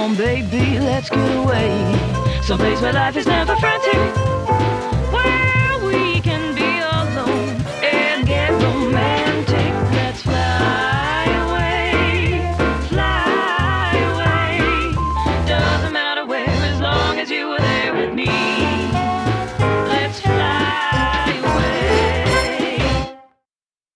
on, baby, let's get away. Someplace where life is never frantic.